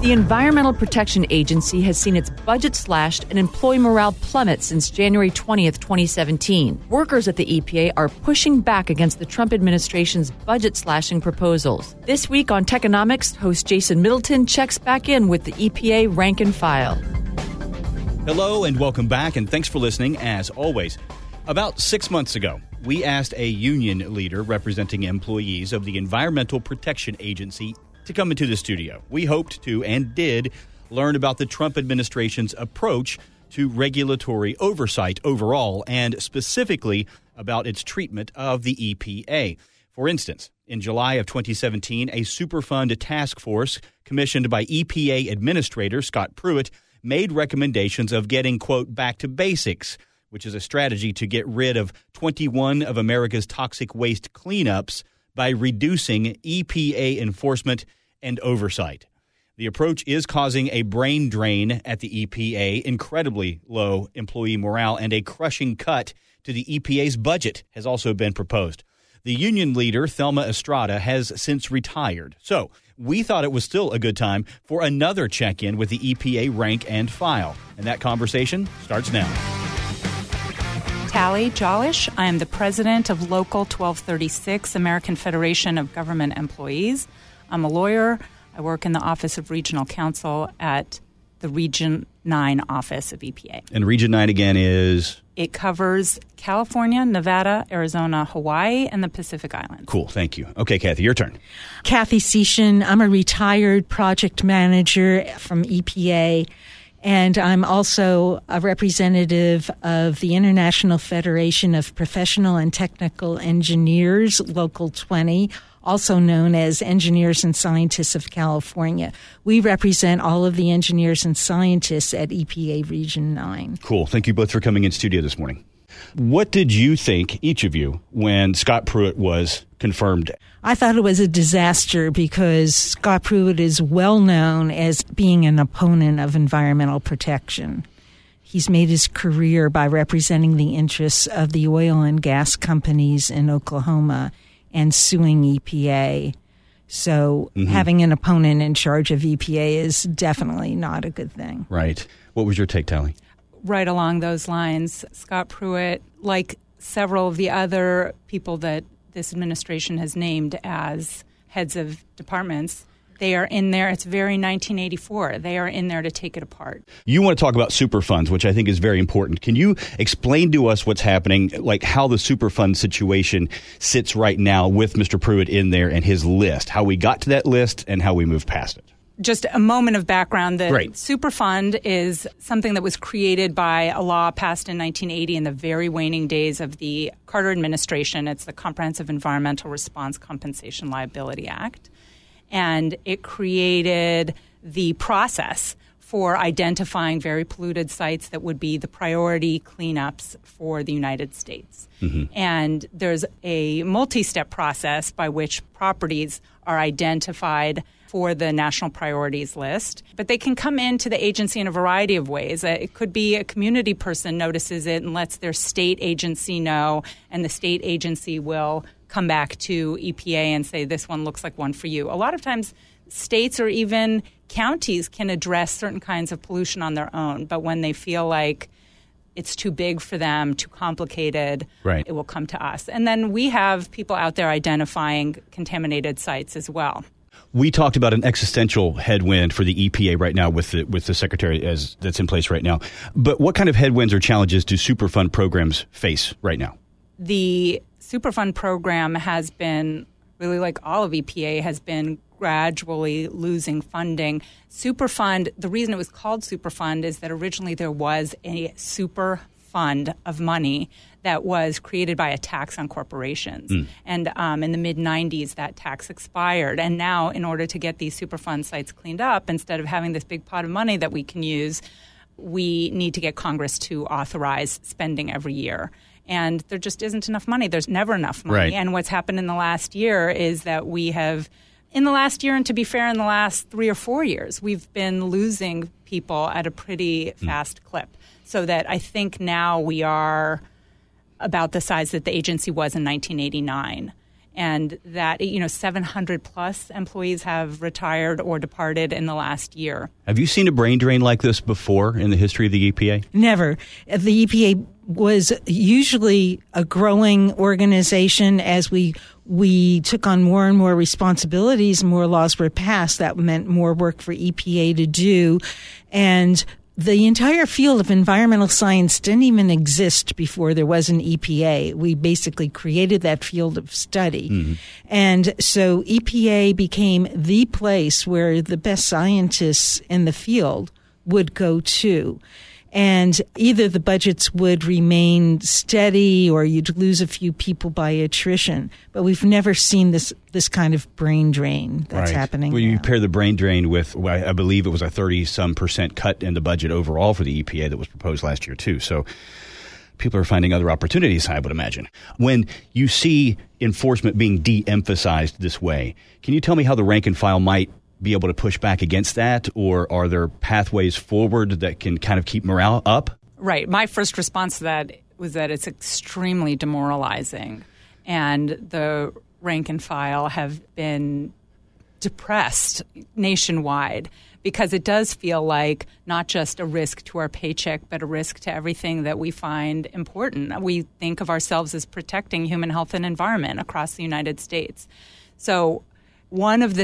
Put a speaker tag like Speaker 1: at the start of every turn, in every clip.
Speaker 1: The Environmental Protection Agency has seen its budget slashed and employee morale plummet since January 20th, 2017. Workers at the EPA are pushing back against the Trump administration's budget slashing proposals. This week on Techonomics, host Jason Middleton checks back in with the EPA rank and file.
Speaker 2: Hello and welcome back, and thanks for listening as always. About 6 months ago, we asked a union leader representing employees of the Environmental Protection Agency to come into the studio. We hoped to and did learn about the Trump administration's approach to regulatory oversight overall, and specifically about its treatment of the EPA. For instance, in July of 2017, a Superfund task force commissioned by EPA Administrator Scott Pruitt made recommendations of getting, quote, back to basics, which is a strategy to get rid of 21 of America's toxic waste cleanups by reducing EPA enforcement and oversight. The approach is causing a brain drain at the EPA, incredibly low employee morale, and a crushing cut to the EPA's budget has also been proposed. The union leader, Thelma Estrada, has since retired. So we thought it was still a good time for another check-in with the EPA rank and file. And that conversation starts now.
Speaker 3: Tally Jolish. I am the president of Local 1236, American Federation of Government Employees. I'm a lawyer. I work in the Office of Regional Counsel at the Region 9 office of EPA.
Speaker 2: And Region 9 again is?
Speaker 3: It covers California, Nevada, Arizona, Hawaii, and the Pacific Islands.
Speaker 2: Cool. Thank you. Okay, Kathy, your turn.
Speaker 4: Kathy Seashan. I'm a retired project manager from EPA. And I'm also a representative of the International Federation of Professional and Technical Engineers, Local 20, also known as Engineers and Scientists of California. We represent all of the engineers and scientists at EPA Region 9.
Speaker 2: Cool. Thank you both for coming in studio this morning. What did you think, each of you, when Scott Pruitt was confirmed?
Speaker 4: I thought it was a disaster because Scott Pruitt is well known as being an opponent of environmental protection. He's made his career by representing the interests of the oil and gas companies in Oklahoma and suing EPA. So having an opponent in charge of EPA is definitely not a good thing.
Speaker 2: Right. What was your take, Tally?
Speaker 3: Right along those lines, Scott Pruitt, like several of the other people that this administration has named as heads of departments, they are in there. It's very 1984. They are in there to take it apart.
Speaker 2: You want to talk about Superfunds, which I think is very important. Can you explain to us what's happening, like how the Superfund situation sits right now with Mr. Pruitt in there and his list, how we got to that list and how we moved past it?
Speaker 3: Just a moment of background. The
Speaker 2: Great.
Speaker 3: Superfund is something that was created by a law passed in 1980 in the very waning days of the Carter administration. It's the Comprehensive Environmental Response Compensation Liability Act. And it created the process for identifying very polluted sites that would be the priority cleanups for the United States. And there's a multi-step process by which properties are identified for the national priorities list. But they can come into the agency in a variety of ways. It could be a community person notices it and lets their state agency know, and the state agency will come back to EPA and say, this one looks like one for you. A lot of times states or even counties can address certain kinds of pollution on their own, but when they feel like it's too big for them, too complicated,
Speaker 2: right,
Speaker 3: it will come to us. And then we have people out there identifying contaminated sites as well.
Speaker 2: We talked about an existential headwind for the EPA right now with the secretary that's in place right now. But what kind of headwinds or challenges do Superfund programs face right now?
Speaker 3: The Superfund program has been, really like all of EPA, has been gradually losing funding. Superfund, the reason it was called Superfund is that originally there was a super fund of money that was created by a tax on corporations. And in the mid-'90s, that tax expired. And now, in order to get these Superfund sites cleaned up, instead of having this big pot of money that we can use, we need to get Congress to authorize spending every year. And there just isn't enough money. There's never enough money.
Speaker 2: Right.
Speaker 3: And what's happened in the last year is that we have, in the last year, and to be fair, in the last 3 or 4 years, we've been losing people at a pretty fast clip. So that I think now we are about the size that the agency was in 1989. and that 700 plus employees have retired or departed in the last year.
Speaker 2: Have you seen a brain drain like this before in the history of the EPA?
Speaker 4: Never. The EPA was usually a growing organization. As we took on more and more responsibilities, more laws were passed. That meant more work for EPA to do. And the entire field of environmental science didn't even exist before there was an EPA. We basically created that field of study. Mm-hmm. And so EPA became the place where the best scientists in the field would go to. And either the budgets would remain steady or you'd lose a few people by attrition. But we've never seen this kind of brain drain that's happening.
Speaker 2: Well,
Speaker 4: now.
Speaker 2: you pair the brain drain with, I believe it was a 30-some% cut in the budget overall for the EPA that was proposed last year, too. So people are finding other opportunities, I would imagine. When you see enforcement being de-emphasized this way, can you tell me how the rank and file might be able to push back against that, or are there pathways forward that can kind of keep morale up?
Speaker 3: Right. My first response to that was that it's extremely demoralizing, and the rank and file have been depressed nationwide because it does feel like not just a risk to our paycheck, but a risk to everything that we find important. We think of ourselves as protecting human health and environment across the United States. So one of the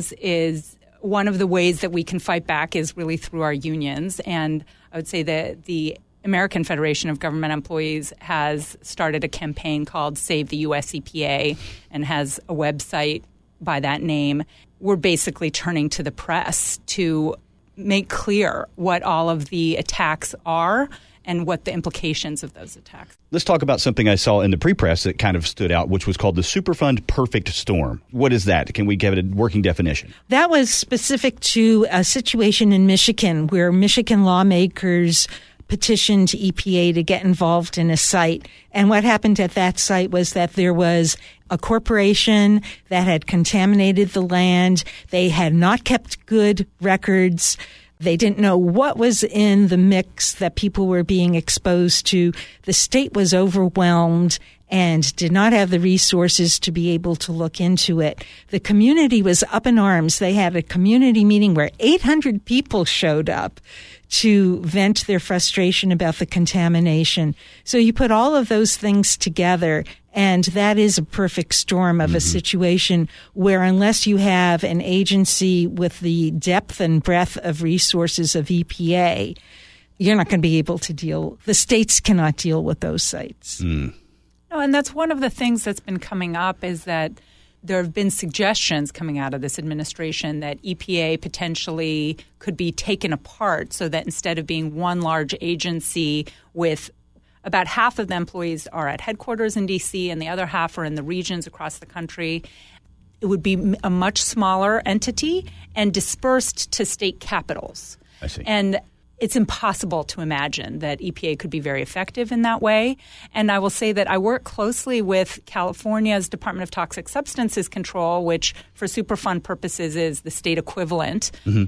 Speaker 3: ways that we can fight back is really through our unions. And I would say that the American Federation of Government Employees has started a campaign called Save the US EPA and has a website by that name. We're basically turning to the press to make clear what all of the attacks are and what the implications of those attacks.
Speaker 2: Let's talk about something I saw in the pre-press that kind of stood out, which was called the Superfund Perfect Storm. What is that? Can we give it a working definition?
Speaker 4: That was specific to a situation in Michigan where Michigan lawmakers petitioned EPA to get involved in a site. And what happened at that site was that there was a corporation that had contaminated the land. They had not kept good records. They didn't know what was in the mix that people were being exposed to. The state was overwhelmed and did not have the resources to be able to look into it. The community was up in arms. They had a community meeting where 800 people showed up to vent their frustration about the contamination. So you put all of those things together, and that is a perfect storm of a situation where unless you have an agency with the depth and breadth of resources of EPA, you're not going to be able to deal. The states cannot deal with those sites.
Speaker 3: No, and that's one of the things that's been coming up is that there have been suggestions coming out of this administration that EPA potentially could be taken apart so that instead of being one large agency with about half of the employees are at headquarters in D.C. and the other half are in the regions across the country, it would be a much smaller entity and dispersed to state capitals.
Speaker 2: I see.
Speaker 3: And it's impossible to imagine that EPA could be very effective in that way. And I will say that I work closely with California's Department of Toxic Substances Control, which for Superfund purposes is the state equivalent.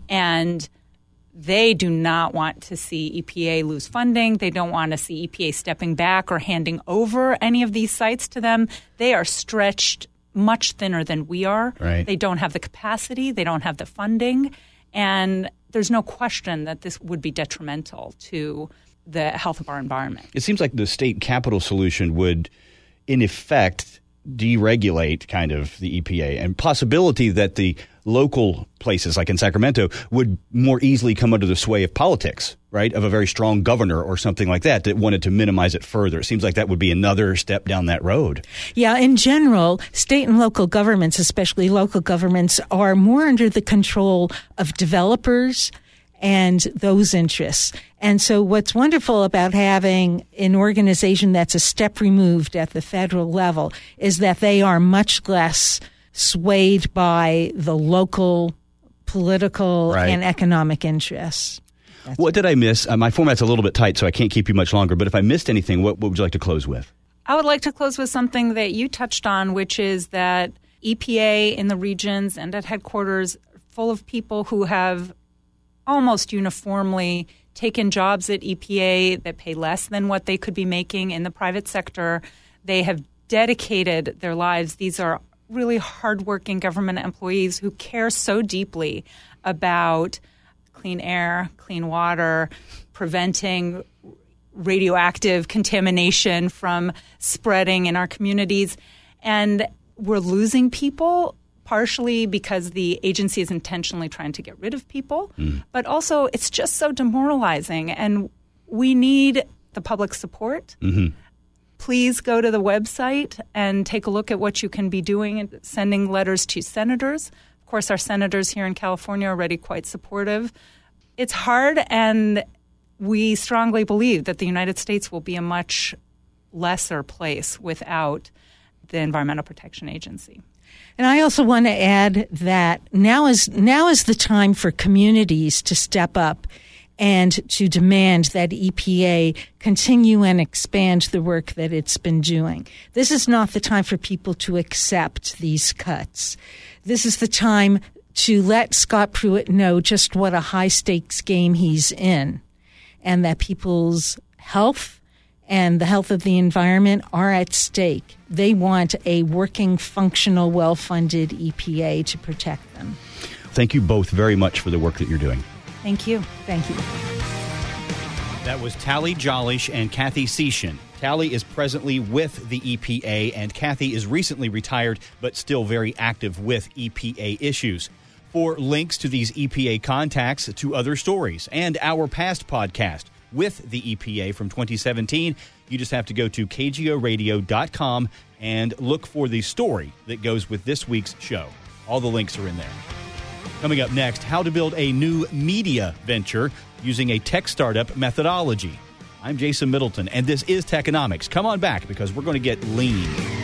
Speaker 3: And they do not want to see EPA lose funding. They don't want to see EPA stepping back or handing over any of these sites to them. They are stretched much thinner than we are.
Speaker 2: Right.
Speaker 3: They don't have the capacity. They don't have the funding. And there's no question that this would be detrimental to the health of our environment.
Speaker 2: It seems like the state capital solution would, in effect, deregulate kind of the EPA, and possibility that the local places like in Sacramento would more easily come under the sway of politics, right, of a very strong governor or something like that wanted to minimize it further. It seems like that would be another step down that road.
Speaker 4: Yeah, in general, state and local governments, especially local governments, are more under the control of developers and those interests. And so what's wonderful about having an organization that's a step removed at the federal level is that they are much less swayed by the local political and economic interests.
Speaker 2: What did I miss? My format's a little bit tight, so I can't keep you much longer. But if I missed anything, what would you like to close with?
Speaker 3: I would like to close with something that you touched on, which is that EPA in the regions and at headquarters full of people who have almost uniformly taken jobs at EPA that pay less than what they could be making in the private sector. They have dedicated their lives. These are really hardworking government employees who care so deeply about clean air, clean water, preventing radioactive contamination from spreading in our communities. And we're losing people partially because the agency is intentionally trying to get rid of people, but also it's just so demoralizing, and we need the public support. Please go to the website and take a look at what you can be doing and sending letters to senators. Of course, our senators here in California are already quite supportive. It's hard, and we strongly believe that the United States will be a much lesser place without the Environmental Protection Agency.
Speaker 4: And I also want to add that now is the time for communities to step up and to demand that EPA continue and expand the work that it's been doing. This is not the time for people to accept these cuts. This is the time to let Scott Pruitt know just what a high-stakes game he's in, and that people's health and the health of the environment are at stake. They want a working, functional, well-funded EPA to protect them.
Speaker 2: Thank you both very much for the work that you're doing.
Speaker 3: Thank you.
Speaker 4: Thank you.
Speaker 2: That was Tali Jalish and Kathy Sechin. Tali is presently with the EPA, and Kathy is recently retired but still very active with EPA issues. For links to these EPA contacts, to other stories, and our past podcast with the EPA from 2017, you just have to go to kgoradio.com and look for the story that goes with this week's show. All the links are in there. Coming up next, how to build a new media venture using a tech startup methodology. I'm Jason Middleton, and this is Techonomics. Come on back, because we're going to get lean.